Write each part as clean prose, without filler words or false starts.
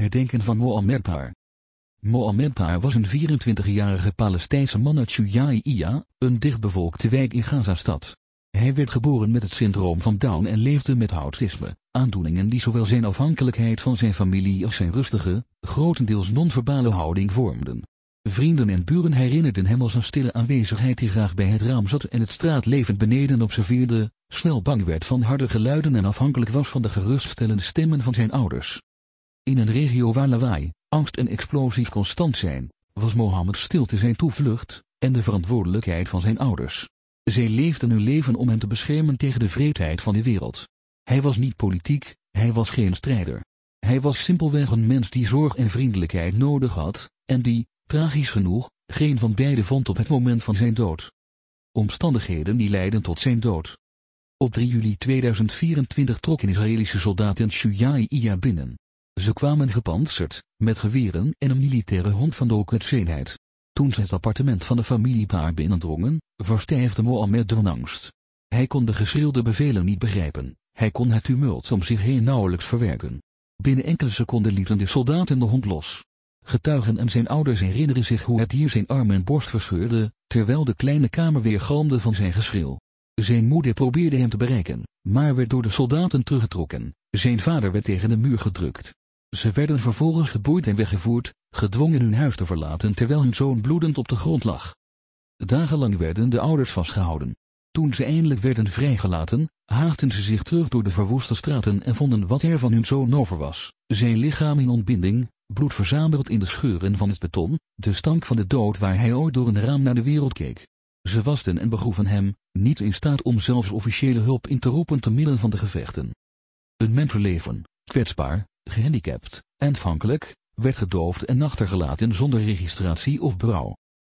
Herdenken van Mohammedpar. Mohammedpar was een 24-jarige Palestijnse man uit Shujaia, een dichtbevolkte wijk in Gazastad. Hij werd geboren met het syndroom van Down en leefde met autisme, aandoeningen die zowel zijn afhankelijkheid van zijn familie als zijn rustige, grotendeels non-verbale houding vormden. Vrienden en buren herinnerden hem als een stille aanwezigheid die graag bij het raam zat en het straatleven beneden observeerde, snel bang werd van harde geluiden en afhankelijk was van de geruststellende stemmen van zijn ouders. In een regio waar lawaai, angst en explosies constant zijn, was Mohammed stilte zijn toevlucht, en de verantwoordelijkheid van zijn ouders. Zij leefden hun leven om hem te beschermen tegen de wreedheid van de wereld. Hij was niet politiek, hij was geen strijder. Hij was simpelweg een mens die zorg en vriendelijkheid nodig had, en die, tragisch genoeg, geen van beide vond op het moment van zijn dood. Omstandigheden die leidden tot zijn dood. Op 3 juli 2024 trokken Israëlische soldaten Shujaia binnen. Ze kwamen gepantserd, met geweren en een militaire hond van de Quds-eenheid. Toen ze het appartement van de familiepaar binnendrongen, verstijfde Mohammed van angst. Hij kon de geschreeuwde bevelen niet begrijpen, hij kon het tumult om zich heen nauwelijks verwerken. Binnen enkele seconden lieten de soldaten de hond los. Getuigen en zijn ouders herinneren zich hoe het dier zijn arm en borst verscheurde, terwijl de kleine kamer weergalmde van zijn geschreeuw. Zijn moeder probeerde hem te bereiken, maar werd door de soldaten teruggetrokken. Zijn vader werd tegen de muur gedrukt. Ze werden vervolgens geboeid en weggevoerd, gedwongen hun huis te verlaten terwijl hun zoon bloedend op de grond lag. Dagenlang werden de ouders vastgehouden. Toen ze eindelijk werden vrijgelaten, haastten ze zich terug door de verwoeste straten en vonden wat er van hun zoon over was. Zijn lichaam in ontbinding, bloed verzameld in de scheuren van het beton, de stank van de dood waar hij ooit door een raam naar de wereld keek. Ze wasten en begroeven hem, niet in staat om zelfs officiële hulp in te roepen te midden van de gevechten. Een mensenleven, kwetsbaar, gehandicapt, en afhankelijk, werd gedoofd en achtergelaten zonder registratie of berouw.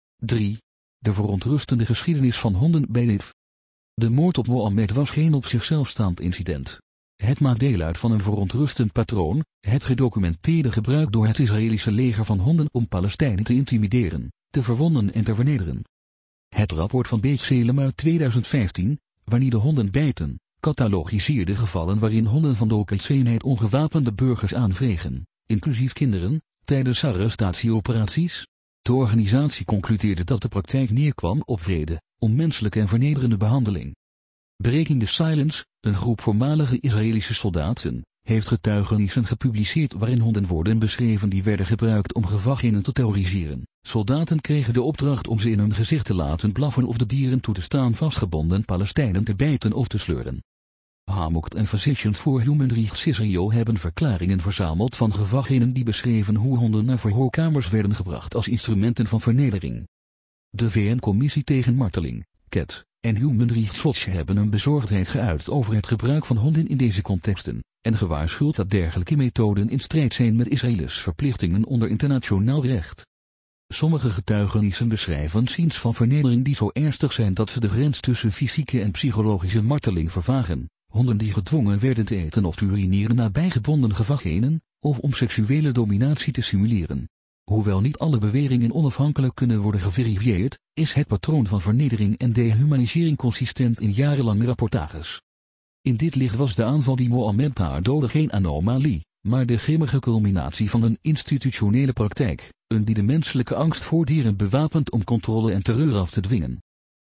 3. De verontrustende geschiedenis van honden bij dit. De moord op Mohammed was geen op zichzelf staand incident. Het maakt deel uit van een verontrustend patroon, het gedocumenteerde gebruik door het Israëlische leger van honden om Palestijnen te intimideren, te verwonden en te vernederen. Het rapport van B'Tselem uit 2015, wanneer de honden bijten, catalogiseerde gevallen waarin honden van de Quds-eenheid ongewapende burgers aanvregen, inclusief kinderen, tijdens arrestatieoperaties. De organisatie concludeerde dat de praktijk neerkwam op wrede, onmenselijke en vernederende behandeling. Breaking the Silence, een groep voormalige Israëlische soldaten, heeft getuigenissen gepubliceerd waarin honden worden beschreven die werden gebruikt om gevangenen te terroriseren. Soldaten kregen de opdracht om ze in hun gezicht te laten blaffen of de dieren toe te staan vastgebonden Palestijnen te bijten of te sleuren. Hamocht en Physicians for Human Rights Israel hebben verklaringen verzameld van gevangenen die beschreven hoe honden naar verhoorkamers werden gebracht als instrumenten van vernedering. De VN-commissie tegen marteling, CAT, en Human Rights Watch hebben hun bezorgdheid geuit over het gebruik van honden in deze contexten, en gewaarschuwd dat dergelijke methoden in strijd zijn met Israëls verplichtingen onder internationaal recht. Sommige getuigenissen beschrijven scenes van vernedering die zo ernstig zijn dat ze de grens tussen fysieke en psychologische marteling vervagen. Honden die gedwongen werden te eten of te urineren nabij gebonden gevangenen, of om seksuele dominatie te simuleren. Hoewel niet alle beweringen onafhankelijk kunnen worden geverifieerd, is het patroon van vernedering en dehumanisering consistent in jarenlange rapportages. In dit licht was de aanval die Mohammed doodde geen anomalie, maar de grimmige culminatie van een institutionele praktijk, een die de menselijke angst voor dieren bewapent om controle en terreur af te dwingen.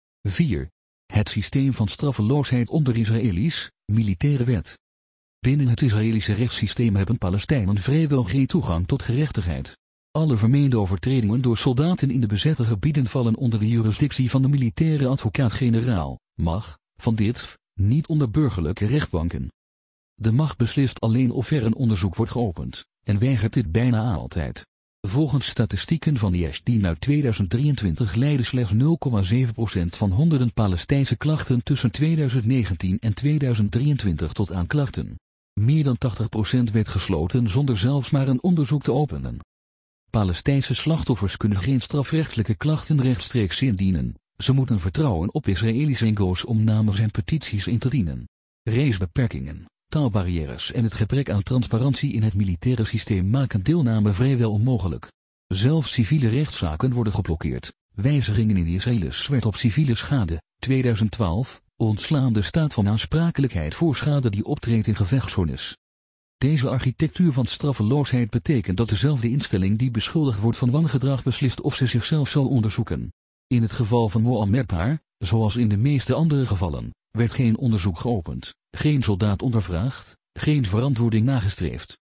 4. Het systeem van straffeloosheid onder Israëli's militaire wet. Binnen het Israëlische rechtssysteem hebben Palestijnen vrijwel geen toegang tot gerechtigheid. Alle vermeende overtredingen door soldaten in de bezette gebieden vallen onder de jurisdictie van de militaire advocaat-generaal, MAG, van dit, niet onder burgerlijke rechtbanken. De MAG beslist alleen of er een onderzoek wordt geopend, en weigert dit bijna altijd. Volgens statistieken van de ISDN uit 2023 leidde slechts 0,7% van honderden Palestijnse klachten tussen 2019 en 2023 tot aanklachten. Meer dan 80% werd gesloten zonder zelfs maar een onderzoek te openen. Palestijnse slachtoffers kunnen geen strafrechtelijke klachten rechtstreeks indienen. Ze moeten vertrouwen op Israëlische NGO's om namens en petities in te dienen. Reisbeperkingen, taalbarrières en het gebrek aan transparantie in het militaire systeem maken deelname vrijwel onmogelijk. Zelfs civiele rechtszaken worden geblokkeerd. Wijzigingen in Israëls wet op civiele schade, 2012, ontslaan de staat van aansprakelijkheid voor schade die optreedt in gevechtszones. Deze architectuur van straffeloosheid betekent dat dezelfde instelling die beschuldigd wordt van wangedrag beslist of ze zichzelf zal onderzoeken. In het geval van Mohammed, zoals in de meeste andere gevallen, werd geen onderzoek geopend, geen soldaat ondervraagd, geen verantwoording nagestreefd.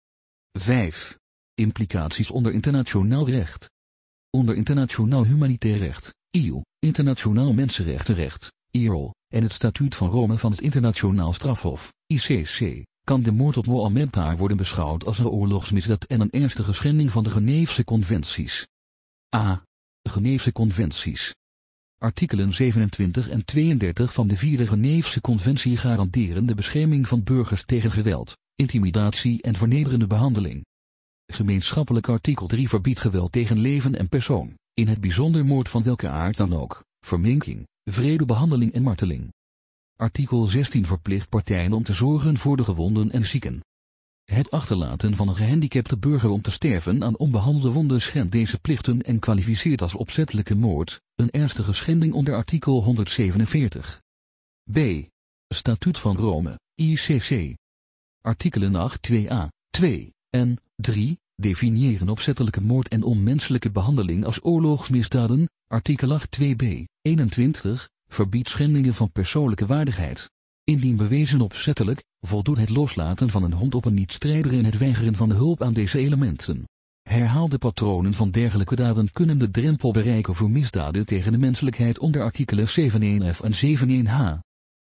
5. Implicaties onder internationaal recht. Onder internationaal humanitair recht, EU, internationaal mensenrechtenrecht, IRO, en het Statuut van Rome van het Internationaal Strafhof, ICC, kan de moord op Mohammed worden beschouwd als een oorlogsmisdaad en een ernstige schending van de Geneefse conventies. A. Geneefse conventies. Artikelen 27 en 32 van de 4e Geneefse conventie garanderen de bescherming van burgers tegen geweld, intimidatie en vernederende behandeling. Gemeenschappelijk artikel 3 verbiedt geweld tegen leven en persoon, in het bijzonder moord van welke aard dan ook, verminking, wredebehandeling en marteling. Artikel 16 verplicht partijen om te zorgen voor de gewonden en zieken. Het achterlaten van een gehandicapte burger om te sterven aan onbehandelde wonden schendt deze plichten en kwalificeert als opzettelijke moord, een ernstige schending onder artikel 147. B. Statuut van Rome, ICC. Artikelen 8.2a, 2 en 3 definiëren opzettelijke moord en onmenselijke behandeling als oorlogsmisdaden. Artikel 8.2b, 21, verbiedt schendingen van persoonlijke waardigheid. Indien bewezen opzettelijk, voldoet het loslaten van een hond op een niet-strijder en het weigeren van de hulp aan deze elementen. Herhaalde patronen van dergelijke daden kunnen de drempel bereiken voor misdaden tegen de menselijkheid onder artikelen 7.1f en 7.1h.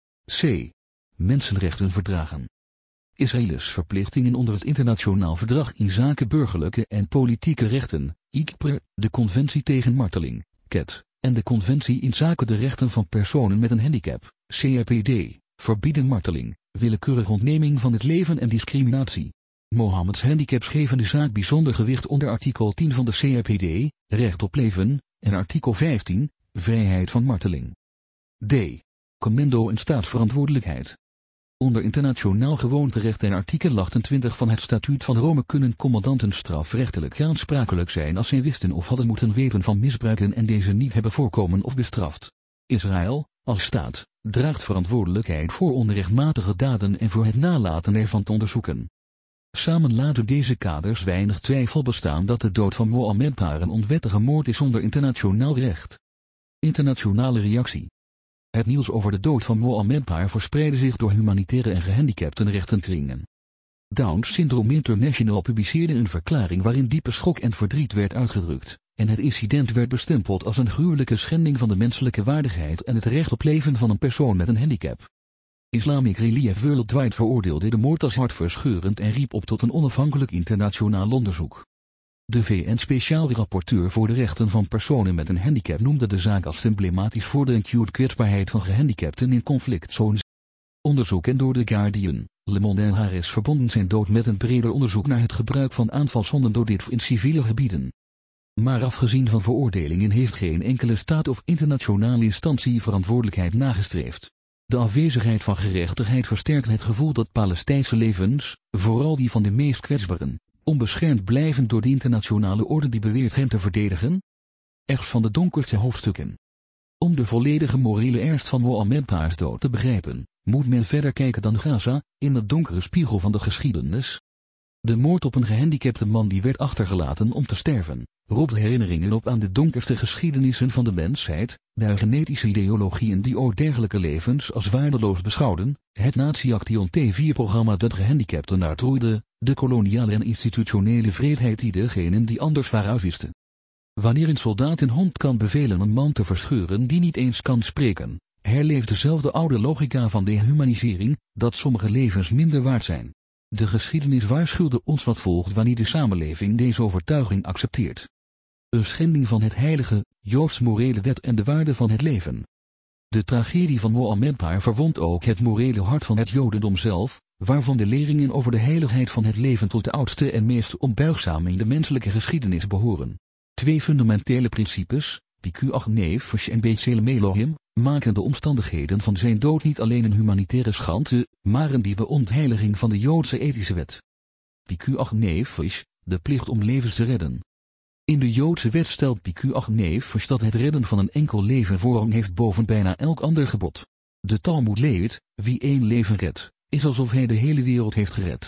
C. Mensenrechtenverdragen. Israëls verplichtingen onder het internationaal verdrag inzake burgerlijke en politieke rechten, ICPR, de Conventie tegen marteling, CET, en de Conventie inzake de rechten van personen met een handicap, CRPD, verbieden marteling, willekeurige ontneming van het leven en discriminatie. Mohammeds handicaps geven de zaak bijzonder gewicht onder artikel 10 van de CRPD, recht op leven, en artikel 15, vrijheid van marteling. D. Commando en staatsverantwoordelijkheid. Onder internationaal gewoonterecht en artikel 28 van het Statuut van Rome kunnen commandanten strafrechtelijk aansprakelijk zijn als zij wisten of hadden moeten weten van misbruiken en deze niet hebben voorkomen of bestraft. Israël, als staat, draagt verantwoordelijkheid voor onrechtmatige daden en voor het nalaten ervan te onderzoeken. Samen laten deze kaders weinig twijfel bestaan dat de dood van Mohammed een onwettige moord is onder internationaal recht. Internationale reactie. Het nieuws over de dood van Mohammed verspreidde zich door humanitaire en gehandicaptenrechtenkringen. Down Syndrome International publiceerde een verklaring waarin diepe schok en verdriet werd uitgedrukt, en het incident werd bestempeld als een gruwelijke schending van de menselijke waardigheid en het recht op leven van een persoon met een handicap. Islamic Relief Worldwide veroordeelde de moord als hartverscheurend en riep op tot een onafhankelijk internationaal onderzoek. De VN-speciaal rapporteur voor de rechten van personen met een handicap noemde de zaak als emblematisch voor de acute kwetsbaarheid van gehandicapten in conflictzones. Onderzoeken door The Guardian, Le Monde en Harris verbonden zijn dood met een breder onderzoek naar het gebruik van aanvalshonden door dit in civiele gebieden. Maar afgezien van veroordelingen heeft geen enkele staat of internationale instantie verantwoordelijkheid nagestreefd. De afwezigheid van gerechtigheid versterkt het gevoel dat Palestijnse levens, vooral die van de meest kwetsbaren, onbeschermd blijven door de internationale orde die beweert hen te verdedigen? Echt van de donkerste hoofdstukken. Om de volledige morele ernst van Mohammed's dood te begrijpen, moet men verder kijken dan Gaza, in de donkere spiegel van de geschiedenis. De moord op een gehandicapte man die werd achtergelaten om te sterven, roept herinneringen op aan de donkerste geschiedenissen van de mensheid, de eugenetische ideologieën die ooit dergelijke levens als waardeloos beschouwden, het Nazi-Action T4-programma dat gehandicapten uitroeide, de koloniale en institutionele vreedheid die degenen die anders waren uitwisten. Wanneer een soldaat een hond kan bevelen een man te verscheuren die niet eens kan spreken, herleeft dezelfde oude logica van dehumanisering, dat sommige levens minder waard zijn. De geschiedenis waarschuwde ons wat volgt wanneer de samenleving deze overtuiging accepteert. Een schending van het heilige, Joods morele wet en de waarde van het leven. De tragedie van Mohammed verwondt ook het morele hart van het Jodendom zelf, waarvan de leringen over de heiligheid van het leven tot de oudste en meest onbuigzame in de menselijke geschiedenis behoren. Twee fundamentele principes, Pikuach Nefesh en B'Tselem Elohim, maken de omstandigheden van zijn dood niet alleen een humanitaire schande, maar een diepe ontheiliging van de Joodse ethische wet. Pikuach Nefesh, de plicht om levens te redden. In de Joodse wet stelt Pikuach Nefesh dat het redden van een enkel leven voorrang heeft boven bijna elk ander gebod. De Talmoed leert, wie één leven redt, is alsof hij de hele wereld heeft gered.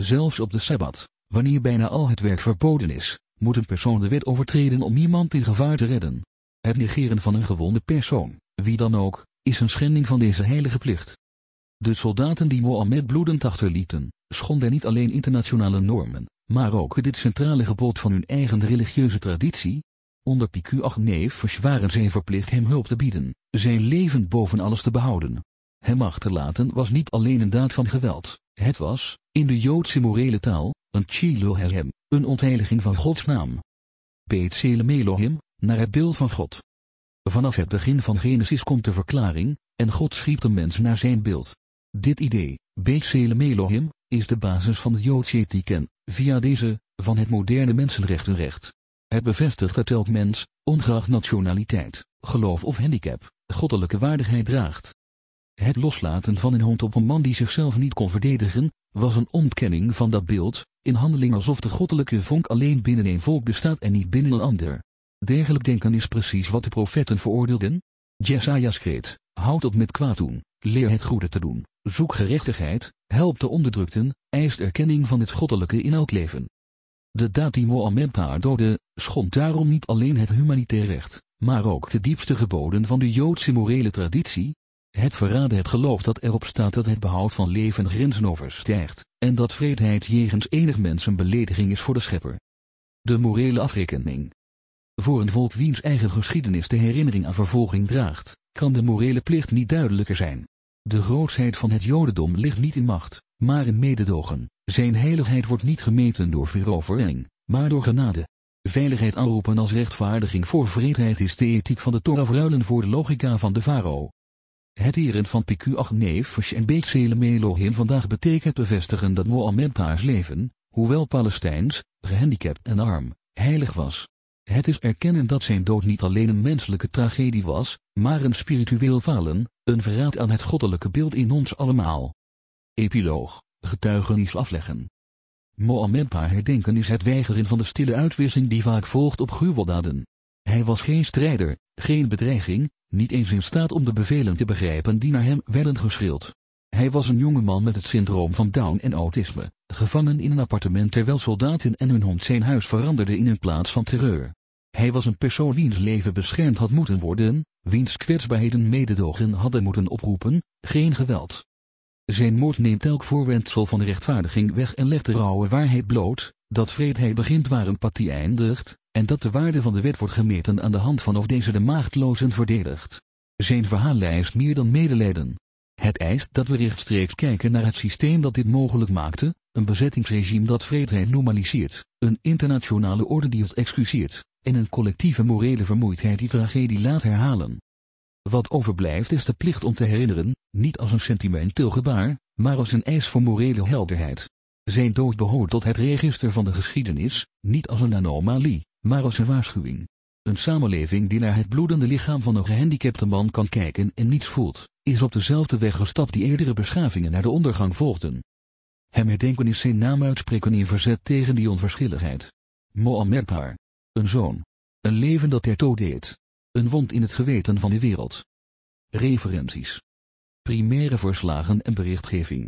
Zelfs op de Sabbat, wanneer bijna al het werk verboden is, moet een persoon de wet overtreden om iemand in gevaar te redden. Het negeren van een gewonde persoon, wie dan ook, is een schending van deze heilige plicht. De soldaten die Mohammed bloedend achterlieten, schonden niet alleen internationale normen, maar ook dit centrale gebod van hun eigen religieuze traditie. Onder Piqû Aghnefesh waren zij verplicht hem hulp te bieden, zijn leven boven alles te behouden. Hem achterlaten was niet alleen een daad van geweld, het was, in de Joodse morele taal, een Chilul Hashem, een ontheiliging van Gods naam. B'Tselem Elohim, naar het beeld van God. Vanaf het begin van Genesis komt de verklaring, en God schiep de mens naar zijn beeld. Dit idee, B'Tselem Elohim, is de basis van de Joodse ethiek en, via deze, van het moderne mensenrechtenrecht. Het bevestigt dat elk mens, ongeacht nationaliteit, geloof of handicap, goddelijke waardigheid draagt. Het loslaten van een hond op een man die zichzelf niet kon verdedigen, was een ontkenning van dat beeld, in handeling alsof de goddelijke vonk alleen binnen een volk bestaat en niet binnen een ander. Dergelijk denken is precies wat de profeten veroordeelden. Jesaja schreed, houd op met kwaad doen, leer het goede te doen, zoek gerechtigheid, help de onderdrukten, eist erkenning van het goddelijke in elk leven. De daad die Mohammed haar doodde, schond daarom niet alleen het humanitair recht, maar ook de diepste geboden van de Joodse morele traditie. Het verraadde het geloof dat erop staat dat het behoud van leven grenzen overstijgt, en dat wreedheid jegens enig mens een belediging is voor de schepper. De morele afrekening. Voor een volk wiens eigen geschiedenis de herinnering aan vervolging draagt, kan de morele plicht niet duidelijker zijn. De grootsheid van het Jodendom ligt niet in macht, maar in mededogen. Zijn heiligheid wordt niet gemeten door verovering, maar door genade. Veiligheid aanroepen als rechtvaardiging voor wreedheid is de ethiek van de Torah ruilen voor de logica van de farao. Het eren van Piqû Aghnefesh en B'Tselem Elohim vandaag betekent bevestigen dat Mohammed haars leven, hoewel Palestijns, gehandicapt en arm, heilig was. Het is erkennen dat zijn dood niet alleen een menselijke tragedie was, maar een spiritueel falen, een verraad aan het goddelijke beeld in ons allemaal. Epiloog, getuigenis afleggen. Mohammed haar herdenken is het weigeren van de stille uitwissing die vaak volgt op gruweldaden. Hij was geen strijder, geen bedreiging, niet eens in staat om de bevelen te begrijpen die naar hem werden geschreeuwd. Hij was een jongeman met het syndroom van Down en autisme, gevangen in een appartement terwijl soldaten en hun hond zijn huis veranderden in een plaats van terreur. Hij was een persoon wiens leven beschermd had moeten worden, wiens kwetsbaarheden mededogen hadden moeten oproepen, geen geweld. Zijn moord neemt elk voorwendsel van de rechtvaardiging weg en legt de rauwe waarheid bloot, dat wreedheid begint waar empathie eindigt, en dat de waarde van de wet wordt gemeten aan de hand van of deze de maagdlozen verdedigt. Zijn verhaal eist meer dan medelijden. Het eist dat we rechtstreeks kijken naar het systeem dat dit mogelijk maakte, een bezettingsregime dat wreedheid normaliseert, een internationale orde die het excuseert, en een collectieve morele vermoeidheid die tragedie laat herhalen. Wat overblijft is de plicht om te herinneren, niet als een sentimenteel gebaar, maar als een eis voor morele helderheid. Zijn dood behoort tot het register van de geschiedenis, niet als een anomalie, maar als een waarschuwing. Een samenleving die naar het bloedende lichaam van een gehandicapte man kan kijken en niets voelt, is op dezelfde weg gestapt die eerdere beschavingen naar de ondergang volgden. Hem herdenken is zijn naam uitspreken in verzet tegen die onverschilligheid. Mohammed haar. Een zoon. Een leven dat ertoe deed. Een wond in het geweten van de wereld. Referenties. Primaire verslagen en berichtgeving.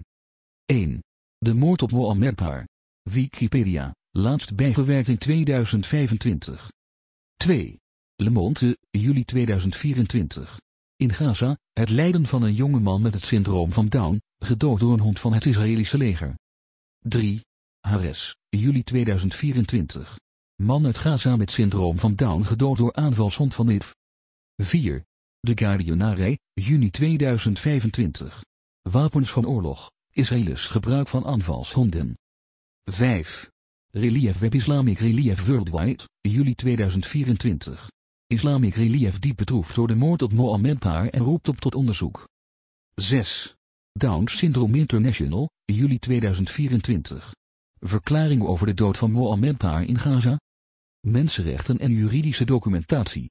1. De moord op Mohammed haar. Wikipedia, laatst bijgewerkt in 2025. 2. Le Monde, juli 2024. In Gaza, het lijden van een jongeman met het syndroom van Down, gedood door een hond van het Israëlische leger. 3. Haaretz, juli 2024. Man uit Gaza met syndroom van Down gedood door aanvalshond van IDF. 4. The Guardian, juni 2025. Wapens van oorlog, Israëlisch gebruik van aanvalshonden. 5. Relief Web Islamic Relief Worldwide, juli 2024. Islamic Relief diep bedroefd door de moord op Mohammed haar en roept op tot onderzoek. 6. Down Syndrome International, juli 2024. Verklaring over de dood van Mohammed haar in Gaza. Mensenrechten en juridische documentatie.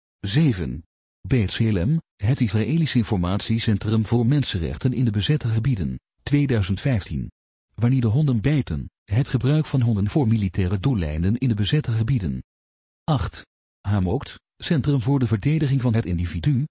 7. B'Tselem, het Israëlische Informatiecentrum voor Mensenrechten in de bezette gebieden, 2015. Wanneer de honden bijten, het gebruik van honden voor militaire doeleinden in de bezette gebieden. 8. Hamokt, Centrum voor de Verdediging van het Individu,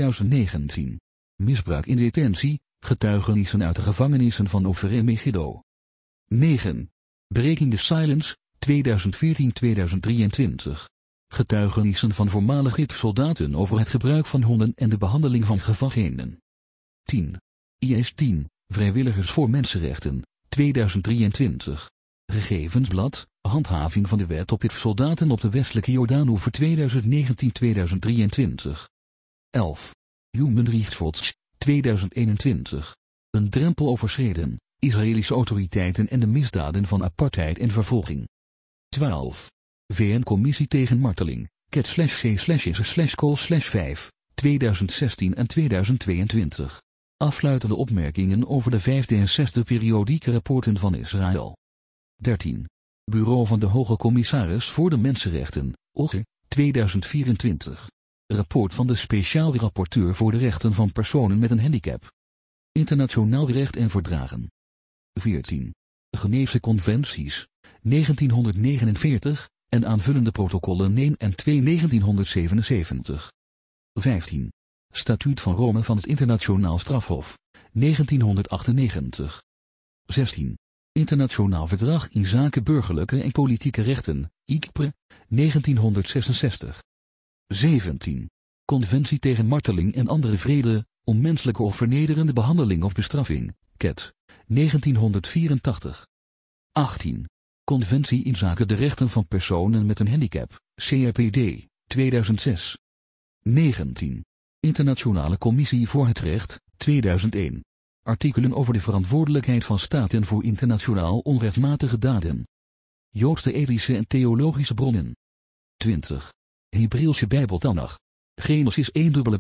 2019. Misbruik in detentie, getuigenissen uit de gevangenissen van Ofer en Megiddo. 9. Breaking the Silence, 2014-2023. Getuigenissen van voormalig ISAF-soldaten over het gebruik van honden en de behandeling van gevangenen. 10. IS-10, Vrijwilligers voor Mensenrechten, 2023. Gegevensblad, handhaving van de wet op ISAF-soldaten op de westelijke Jordaanoever 2019-2023. 11. Human Rights Watch, 2021. Een drempel overschreden, Israëlische autoriteiten en de misdaden van apartheid en vervolging. 12. VN-commissie tegen marteling, cat/c/is/col/5, 2016 en 2022. Afsluitende opmerkingen over de 5e en 6e periodieke rapporten van Israël. 13. Bureau van de Hoge Commissaris voor de Mensenrechten, OGE, 2024. Rapport van de speciaal rapporteur voor de rechten van personen met een handicap. Internationaal recht en verdragen. 14. Geneefse conventies, 1949, en aanvullende protocollen 1 en 2 1977. 15. Statuut van Rome van het Internationaal Strafhof, 1998. 16. Internationaal Verdrag in zaken burgerlijke en politieke rechten, ICPRE, 1966. 17. Conventie tegen marteling en andere vrede, onmenselijke of vernederende behandeling of bestraffing, CAT, 1984. 18. Conventie in zaken de rechten van personen met een handicap, CRPD, 2006. 19. Internationale Commissie voor het Recht, 2001. Artikelen over de verantwoordelijkheid van staten voor internationaal onrechtmatige daden. Joodse ethische en theologische bronnen. 20. Hebreeuwse Bijbeltanach. Genesis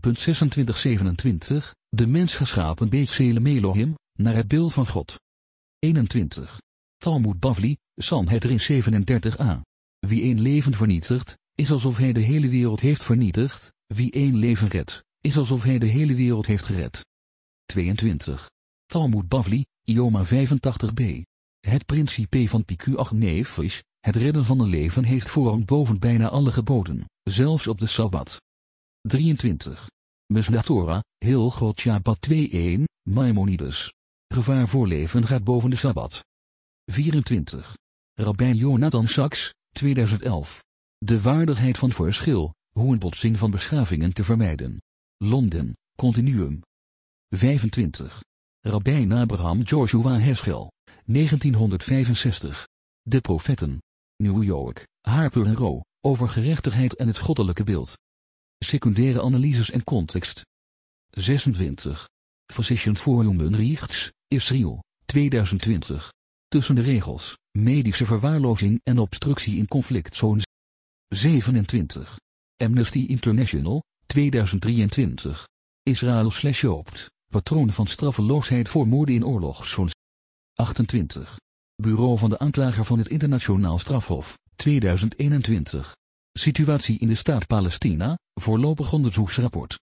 1:26-27, de mens geschapen B'Tselem Elohim, naar het beeld van God. 21. Talmud Bavli, Sanhedrin 37a. Wie één leven vernietigt, is alsof hij de hele wereld heeft vernietigd, wie één leven redt, is alsof hij de hele wereld heeft gered. 22. Talmud Bavli, Ioma 85b. Het principe van Pikuach Nefesh, het redden van een leven heeft voorrang boven bijna alle geboden, zelfs op de Sabbat. 23. Mishnah Torah, Hilchot Shabbat 2:1, Maimonides. Gevaar voor leven gaat boven de Sabbat. 24. Rabbijn Jonathan Sachs, 2011. De waardigheid van verschil, hoe een botsing van beschavingen te vermijden. Londen, Continuum. 25. Rabbijn Abraham Joshua Heschel, 1965. De Profetten. New York, Harper & Row, over gerechtigheid en het goddelijke beeld. Secundaire analyses en context. 26. Physicians for Human Rights, Israël, 2020. Tussen de regels, medische verwaarlozing en obstructie in conflictzones. 27. Amnesty International, 2023. Israël/Jood, patroon van straffeloosheid voor moorden in oorlogszones. 28. Bureau van de aanklager van het Internationaal Strafhof, 2021. Situatie in de staat Palestina, voorlopig onderzoeksrapport.